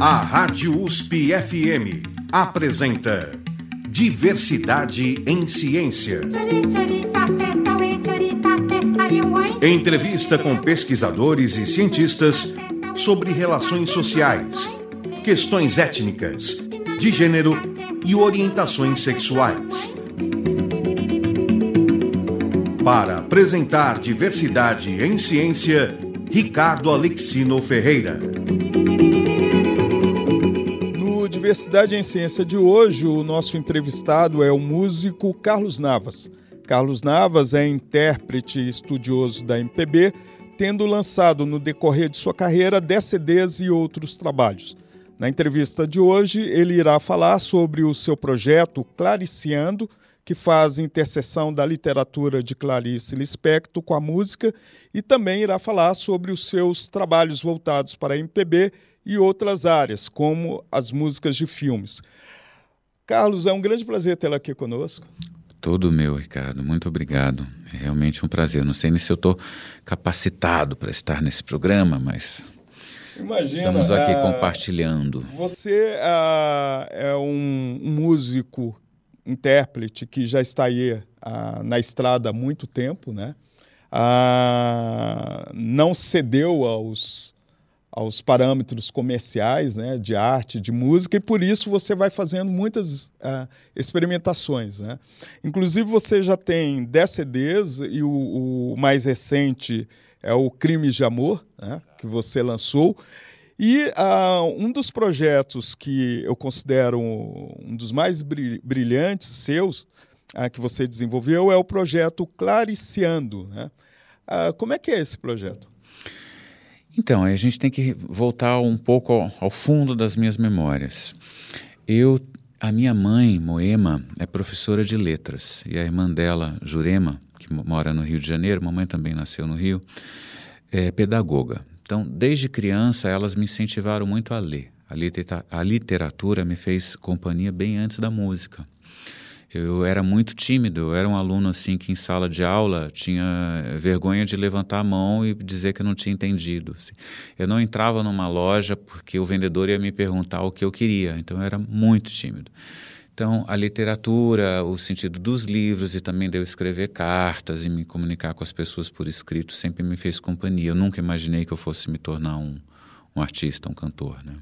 A Rádio USP FM apresenta Diversidade em Ciência. Entrevista com pesquisadores e cientistas sobre relações sociais, questões étnicas, de gênero e orientações sexuais. Para apresentar Diversidade em Ciência, Ricardo Alexino Ferreira. No Diversidade em Ciência de hoje, o nosso entrevistado é o músico Carlos Navas. Carlos Navas é intérprete e estudioso da MPB, tendo lançado no decorrer de sua carreira 10 CDs e outros trabalhos. Na entrevista de hoje, ele irá falar sobre o seu projeto Clariciando, que faz interseção da literatura de Clarice Lispector com a música, e também irá falar sobre os seus trabalhos voltados para a MPB e outras áreas, como as músicas de filmes. Carlos, é um grande prazer tê-lo aqui conosco. Todo meu, Ricardo. Muito obrigado. É realmente um prazer. Não sei nem se eu estou capacitado para estar nesse programa, mas imagina, estamos aqui compartilhando. Você é um músico, intérprete que já está aí na estrada há muito tempo, né? Não cedeu aos parâmetros comerciais, né, de arte, de música, e por isso você vai fazendo muitas experimentações, né? Inclusive você já tem 10 CDs e o mais recente é o Crimes de Amor, né, que você lançou. E um dos projetos que eu considero um dos mais brilhantes seus, que você desenvolveu, é o projeto Clariciando, né? Como é que é esse projeto? Então, a gente tem que voltar um pouco ao fundo das minhas memórias. A minha mãe, Moema, é professora de letras, e a irmã dela, Jurema, que mora no Rio de Janeiro, mamãe também nasceu no Rio, é pedagoga. Então, desde criança, elas me incentivaram muito a ler. A literatura me fez companhia bem antes da música. Eu era muito tímido, eu era um aluno assim que em sala de aula tinha vergonha de levantar a mão e dizer que eu não tinha entendido. Assim. Eu não entrava numa loja porque o vendedor ia me perguntar o que eu queria, então eu era muito tímido. Então, a literatura, o sentido dos livros e também de eu escrever cartas e me comunicar com as pessoas por escrito sempre me fez companhia. Eu nunca imaginei que eu fosse me tornar um artista, um cantor, né?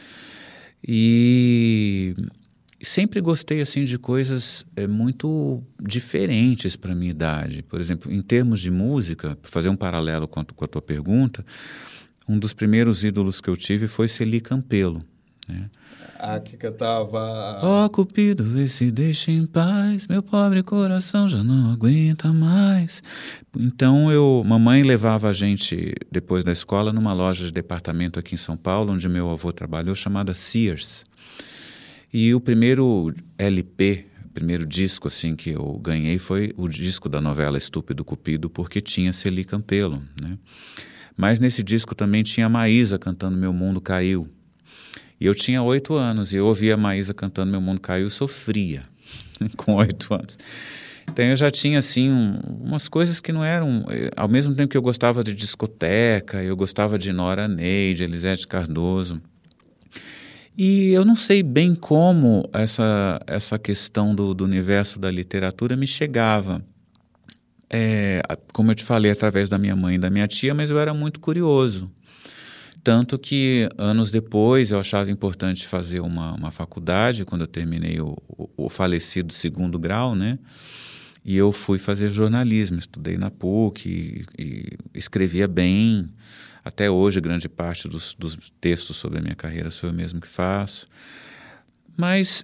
E sempre gostei assim de coisas muito diferentes para a minha idade. Por exemplo, em termos de música, para fazer um paralelo com a tua pergunta, um dos primeiros ídolos que eu tive foi Celi Campelo, né? Que cantava... Ó Cupido, vê se deixa em paz, meu pobre coração já não aguenta mais. Então, mamãe levava a gente, depois da escola, numa loja de departamento aqui em São Paulo, onde meu avô trabalhou, chamada Sears. E o primeiro LP, o primeiro disco assim, que eu ganhei foi o disco da novela Estúpido Cupido, porque tinha Celi Campelo, né? Mas nesse disco também tinha a Maísa cantando Meu Mundo Caiu. E eu tinha 8 anos e eu ouvia a Maísa cantando Meu Mundo Caiu e sofria com 8 anos. Então eu já tinha assim umas coisas que não eram... Ao mesmo tempo que eu gostava de discoteca, eu gostava de Nora Ney, de Elisete Cardoso. E eu não sei bem como essa questão do universo da literatura me chegava. Como eu te falei, através da minha mãe e da minha tia, mas eu era muito curioso. Tanto que, anos depois, eu achava importante fazer uma faculdade, quando eu terminei o falecido 2º grau, né? E eu fui fazer jornalismo, estudei na PUC e escrevia bem. Até hoje, grande parte dos textos sobre a minha carreira sou eu mesmo que faço. Mas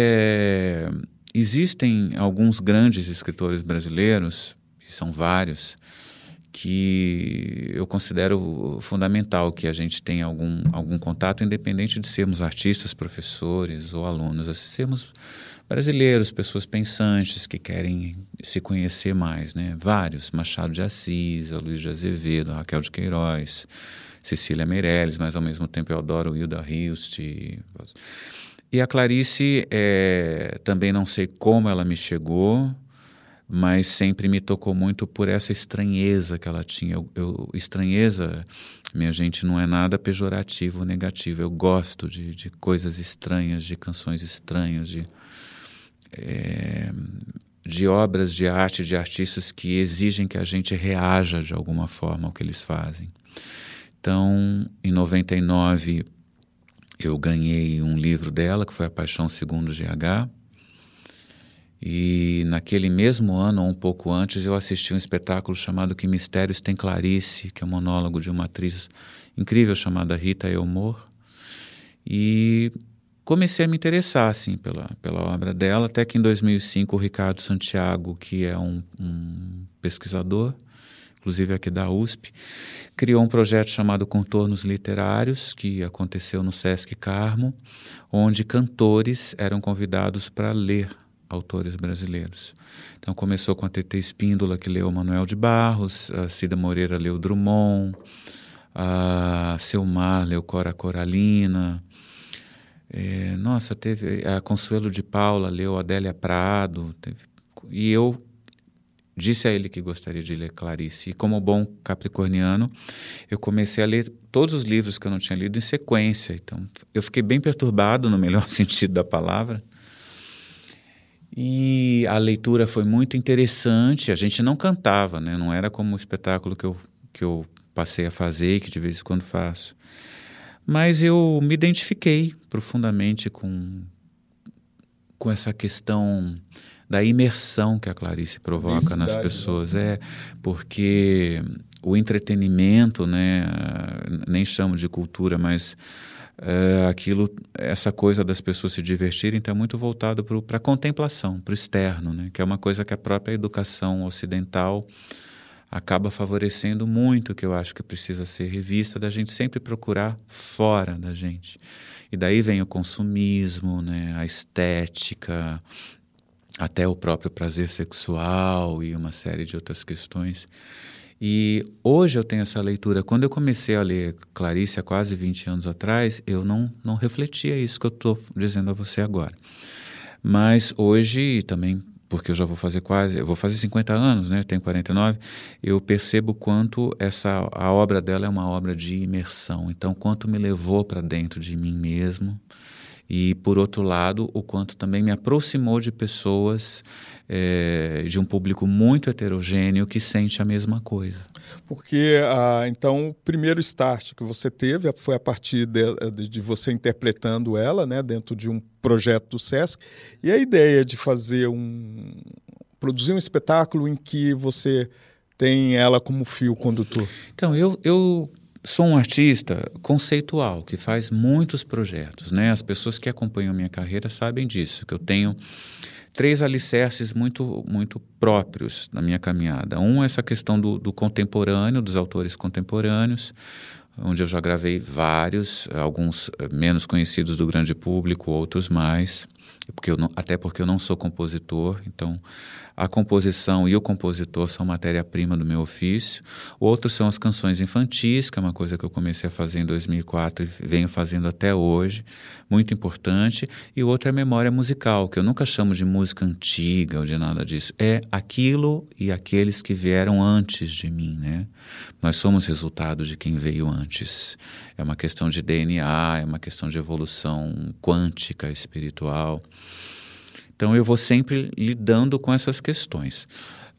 existem alguns grandes escritores brasileiros, e são vários, que eu considero fundamental que a gente tenha algum contato, independente de sermos artistas, professores ou alunos, assim, sermos brasileiros, pessoas pensantes que querem se conhecer mais, né? Vários, Machado de Assis, Luiz de Azevedo, Raquel de Queiroz, Cecília Meirelles, mas ao mesmo tempo eu adoro Hilda Hilst. E a Clarice, também não sei como ela me chegou, mas sempre me tocou muito por essa estranheza que ela tinha. Estranheza, minha gente, não é nada pejorativo ou negativo. Eu gosto de coisas estranhas, de canções estranhas, de obras de arte, de artistas que exigem que a gente reaja de alguma forma ao que eles fazem. Então, em 99, eu ganhei um livro dela, que foi A Paixão Segundo GH, e naquele mesmo ano, ou um pouco antes, eu assisti um espetáculo chamado Que Mistérios Tem Clarice, que é um monólogo de uma atriz incrível chamada Rita Elmore, e comecei a me interessar assim, pela obra dela, até que em 2005 o Ricardo Santiago, que é um pesquisador, inclusive aqui da USP, criou um projeto chamado Contornos Literários, que aconteceu no Sesc Carmo, onde cantores eram convidados para ler autores brasileiros. Então começou com a Tetê Espíndola, que leu Manuel de Barros, a Cida Moreira leu Drummond, a Selmar leu Cora Coralina, teve a Consuelo de Paula leu Adélia Prado, e eu disse a ele que gostaria de ler Clarice, e como bom capricorniano, eu comecei a ler todos os livros que eu não tinha lido em sequência. Então eu fiquei bem perturbado, no melhor sentido da palavra, e a leitura foi muito interessante. A gente não cantava, né? Não era como o espetáculo que eu passei a fazer e que de vez em quando faço. Mas eu me identifiquei profundamente com essa questão da imersão que a Clarice provoca nas pessoas. Né? Porque o entretenimento, né, nem chamo de cultura, mas essa coisa das pessoas se divertirem está muito voltado para a contemplação, para o externo, né, que é uma coisa que a própria educação ocidental acaba favorecendo muito, que eu acho que precisa ser revista, da gente sempre procurar fora da gente. E daí vem o consumismo, né, a estética, até o próprio prazer sexual e uma série de outras questões. E hoje eu tenho essa leitura. Quando eu comecei a ler Clarice há quase 20 anos atrás, eu não refletia isso que eu estou dizendo a você agora. Mas hoje também, porque eu vou fazer 50 anos, né? Tenho 49, eu percebo quanto a obra dela é uma obra de imersão. Então, quanto me levou para dentro de mim mesmo. E, por outro lado, o quanto também me aproximou de pessoas, de um público muito heterogêneo que sente a mesma coisa. Porque, então, o primeiro start que você teve foi a partir de você interpretando ela, né, dentro de um projeto do Sesc, e a ideia de produzir um espetáculo em que você tem ela como fio condutor. Então, eu sou um artista conceitual, que faz muitos projetos, né? As pessoas que acompanham minha carreira sabem disso, que eu tenho 3 alicerces muito, muito próprios na minha caminhada. Um é essa questão do contemporâneo, dos autores contemporâneos, onde eu já gravei vários, alguns menos conhecidos do grande público, outros mais, até porque eu não sou compositor, então a composição e o compositor são matéria-prima do meu ofício. Outros são as canções infantis, que é uma coisa que eu comecei a fazer em 2004 e venho fazendo até hoje, muito importante. E o outro é a memória musical, que eu nunca chamo de música antiga ou de nada disso. É aquilo e aqueles que vieram antes de mim, né? Nós somos resultado de quem veio antes. É uma questão de DNA, é uma questão de evolução quântica, espiritual. Então eu vou sempre lidando com essas questões.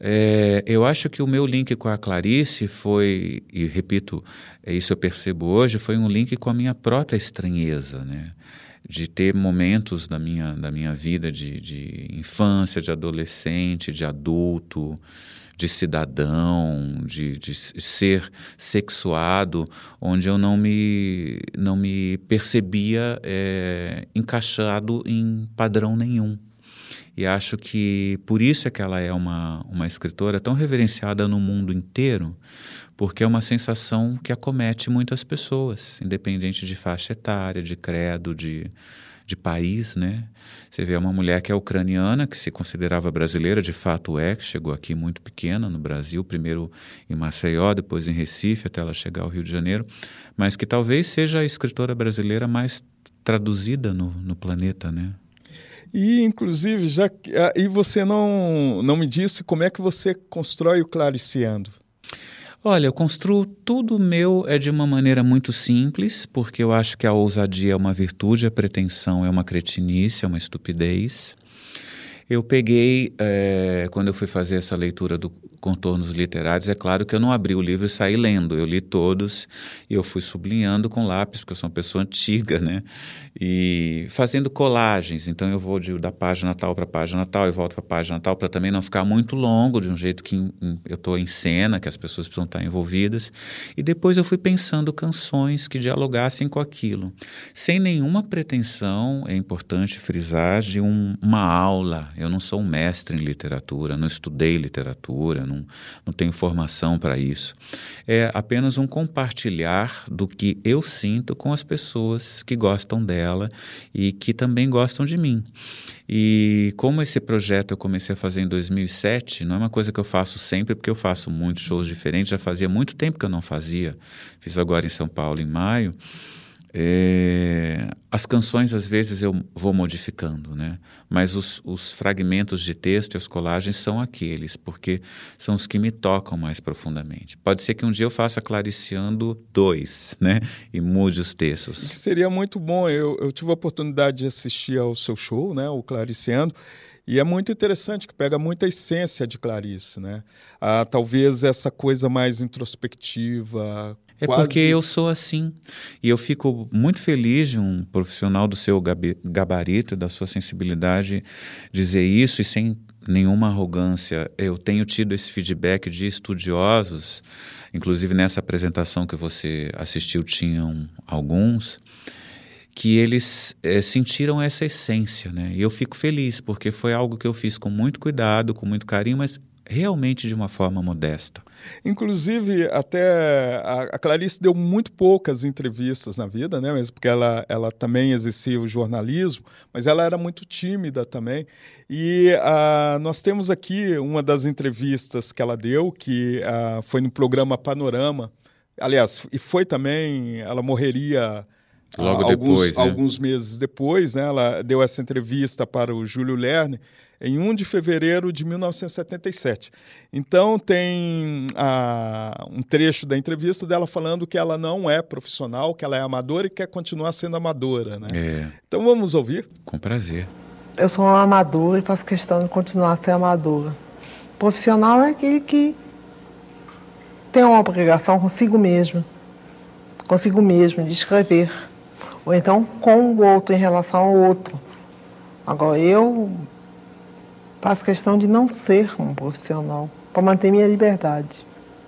Eu acho que o meu link com a Clarice foi, e repito, isso eu percebo hoje, foi um link com a minha própria estranheza, né? De ter momentos da minha vida de infância, de adolescente, de adulto, de cidadão, de ser sexuado, onde eu não me percebia encaixado em padrão nenhum. E acho que por isso é que ela é uma escritora tão reverenciada no mundo inteiro, porque é uma sensação que acomete muitas pessoas, independente de faixa etária, de credo, de país, né? Você vê uma mulher que é ucraniana, que se considerava brasileira, de fato que chegou aqui muito pequena no Brasil, primeiro em Maceió, depois em Recife, até ela chegar ao Rio de Janeiro, mas que talvez seja a escritora brasileira mais traduzida no planeta, né? E, inclusive, e você não me disse como é que você constrói o Clariciando? Olha, eu construo tudo meu de uma maneira muito simples, porque eu acho que a ousadia é uma virtude, a pretensão é uma cretinice, é uma estupidez. Eu peguei, quando eu fui fazer essa leitura do Contornos Literários, é claro que eu não abri o livro e saí lendo, eu li todos e eu fui sublinhando com lápis, porque eu sou uma pessoa antiga, né? E fazendo colagens, então eu vou da página tal para a página tal e volto para a página tal, para também não ficar muito longo, de um jeito que eu estou em cena, que as pessoas precisam estar envolvidas. E depois eu fui pensando canções que dialogassem com aquilo, sem nenhuma pretensão, é importante frisar, de uma aula. Eu não sou um mestre em literatura, não estudei literatura, não tenho formação para isso. É apenas um compartilhar do que eu sinto com as pessoas que gostam dela e que também gostam de mim. E como esse projeto eu comecei a fazer em 2007, não é uma coisa que eu faço sempre, porque eu faço muitos shows diferentes, já fazia muito tempo que eu não fazia, fiz agora em São Paulo em maio. As canções às vezes eu vou modificando, né? Mas os fragmentos de texto e as colagens são aqueles, porque são os que me tocam mais profundamente. Pode ser que um dia eu faça Clariciando 2, né? E mude os textos. Que seria muito bom. Eu tive a oportunidade de assistir ao seu show, né? O Clariciando. E é muito interessante, que pega muita essência de Clarice, né? Talvez essa coisa mais introspectiva. Quase... porque eu sou assim. E eu fico muito feliz de um profissional do seu gabarito, da sua sensibilidade, dizer isso e sem nenhuma arrogância. Eu tenho tido esse feedback de estudiosos, inclusive nessa apresentação que você assistiu tinham alguns, que eles sentiram essa essência, né? E eu fico feliz, porque foi algo que eu fiz com muito cuidado, com muito carinho, mas realmente de uma forma modesta. Inclusive, até a Clarice deu muito poucas entrevistas na vida, né? Mesmo porque ela também exercia o jornalismo, mas ela era muito tímida também. E nós temos aqui uma das entrevistas que ela deu, que foi no programa Panorama. Aliás, e foi também, ela morreria... Logo depois, né? Alguns meses depois, né? Ela deu essa entrevista para o Júlio Lerner em 1 de fevereiro de 1977. Então, tem um trecho da entrevista dela falando que ela não é profissional, que ela é amadora e quer continuar sendo amadora, né? Então, vamos ouvir? Com prazer. Eu sou uma amadora e faço questão de continuar a ser amadora. Profissional é aquele que tem uma obrigação consigo mesmo de escrever. Ou então com o outro, em relação ao outro. Agora, eu faço questão de não ser um profissional, para manter minha liberdade.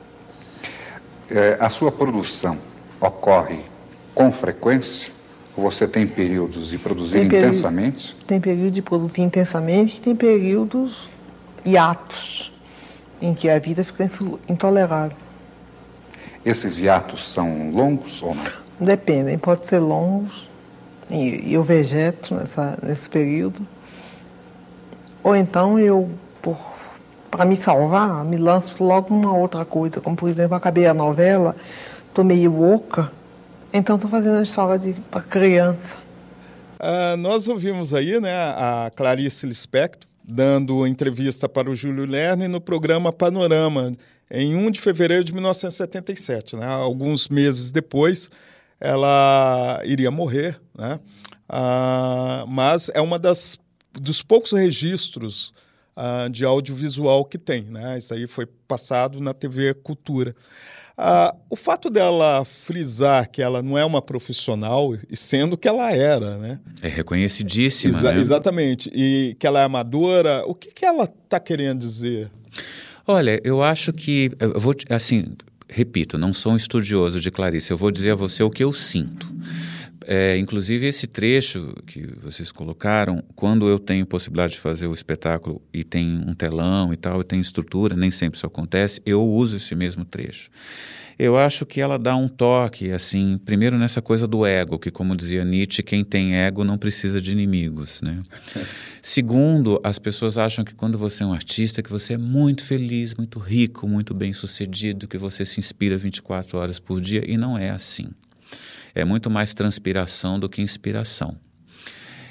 A sua produção ocorre com frequência? Ou você tem períodos de produzir intensamente? Tem período de produzir intensamente e tem períodos hiatos, em que a vida fica intolerável. Esses hiatos são longos ou não? Dependem, pode ser longos, e eu vegeto nesse período. Ou então para me salvar, me lanço logo numa outra coisa. Como, por exemplo, acabei a novela, estou meio louca, então estou fazendo a história para criança. Nós ouvimos aí, né, a Clarice Lispector dando entrevista para o Júlio Lerner no programa Panorama, em 1 de fevereiro de 1977. Né? Alguns meses depois, ela iria morrer, né? Mas é uma dos poucos registros de audiovisual que tem, né? Isso aí foi passado na TV Cultura. O fato dela frisar que ela não é uma profissional, e sendo que ela era, né? É reconhecidíssima, né? Exatamente. E que ela é amadora, o que ela está querendo dizer? Olha, eu acho que... Eu vou, assim, repito, não sou um estudioso de Clarice, eu vou dizer a você o que eu sinto. Inclusive, esse trecho que vocês colocaram, quando eu tenho possibilidade de fazer o espetáculo e tem um telão e tal, e tem estrutura, nem sempre isso acontece, eu uso esse mesmo trecho. Eu acho que ela dá um toque, assim, primeiro nessa coisa do ego, que, como dizia Nietzsche, quem tem ego não precisa de inimigos, né? Segundo, as pessoas acham que quando você é um artista, que você é muito feliz, muito rico, muito bem-sucedido, que você se inspira 24 horas por dia, e não é assim. É muito mais transpiração do que inspiração.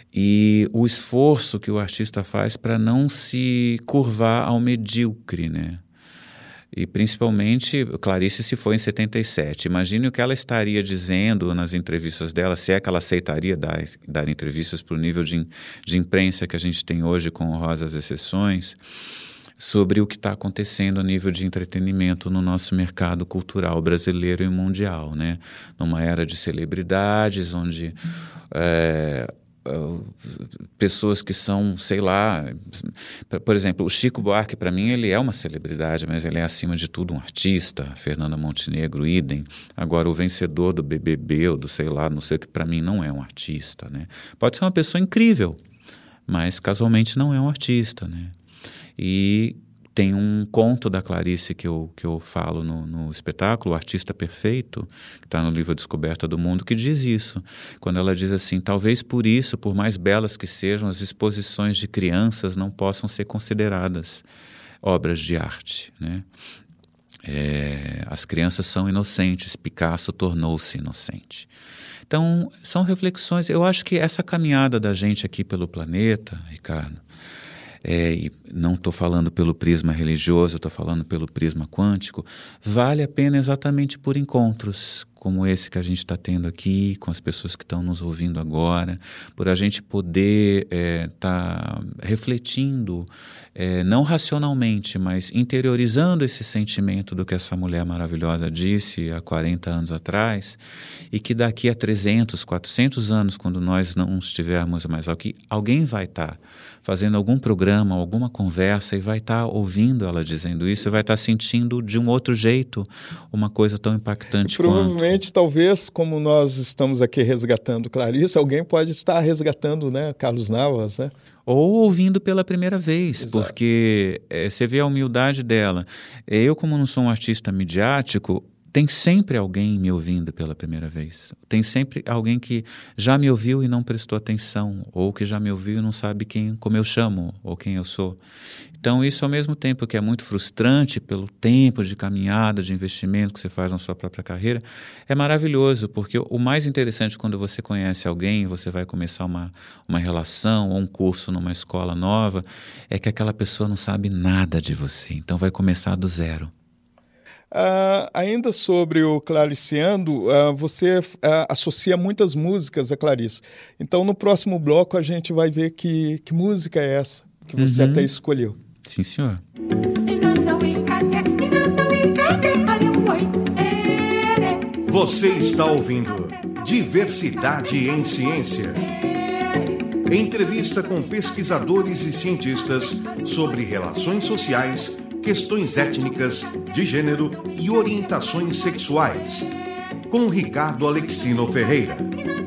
e o esforço que o artista faz para não se curvar ao medíocre, né? E principalmente, Clarice se foi em 77. Imagine o que ela estaria dizendo nas entrevistas dela, se é que ela aceitaria dar entrevistas para o nível de imprensa que a gente tem hoje, com honrosas exceções, sobre o que está acontecendo a nível de entretenimento no nosso mercado cultural brasileiro e mundial, né? Numa era de celebridades, onde pessoas que são, sei lá, por exemplo, o Chico Buarque, para mim, ele é uma celebridade, mas ele é, acima de tudo, um artista. Fernanda Montenegro, idem. Agora, o vencedor do BBB ou do sei lá, não sei o que, para mim, não é um artista, né? Pode ser uma pessoa incrível, mas casualmente não é um artista, né? E tem um conto da Clarice que eu falo no espetáculo, O Artista Perfeito, que está no livro Descoberta do Mundo, que diz isso. Quando ela diz assim: talvez por isso, por mais belas que sejam, as exposições de crianças não possam ser consideradas obras de arte, né? As crianças são inocentes, Picasso tornou-se inocente. Então, são reflexões. Eu acho que essa caminhada da gente aqui pelo planeta, Ricardo, e não estou falando pelo prisma religioso, estou falando pelo prisma quântico, vale a pena exatamente por encontros como esse que a gente está tendo aqui, com as pessoas que estão nos ouvindo agora, por a gente poder tá refletindo, não racionalmente, mas interiorizando esse sentimento do que essa mulher maravilhosa disse há 40 anos atrás, e que daqui a 300, 400 anos, quando nós não estivermos mais aqui, alguém vai estar fazendo algum programa, alguma conversa, e vai estar ouvindo ela dizendo isso, e vai estar sentindo de um outro jeito uma coisa tão impactante quanto. Talvez, como nós estamos aqui resgatando Clarice, alguém pode estar resgatando, né, Carlos Navas, né? Ou ouvindo pela primeira vez. Exato. Porque você vê a humildade dela. Eu, como não sou um artista midiático, tem sempre alguém me ouvindo pela primeira vez. Tem sempre alguém que já me ouviu e não prestou atenção, ou que já me ouviu e não sabe como eu chamo, ou quem eu sou. Então, isso, ao mesmo tempo que é muito frustrante pelo tempo de caminhada, de investimento que você faz na sua própria carreira, é maravilhoso, porque o mais interessante quando você conhece alguém, você vai começar uma relação ou um curso numa escola nova, é que aquela pessoa não sabe nada de você, então vai começar do zero. Ainda sobre o Clariciando, você associa muitas músicas a Clarice. Então, no próximo bloco, a gente vai ver que música é essa que você até escolheu. Sim, senhor. Você está ouvindo Diversidade em Ciência. Entrevista com pesquisadores e cientistas sobre relações sociais, questões étnicas, de gênero e orientações sexuais. Com Ricardo Alexino Ferreira.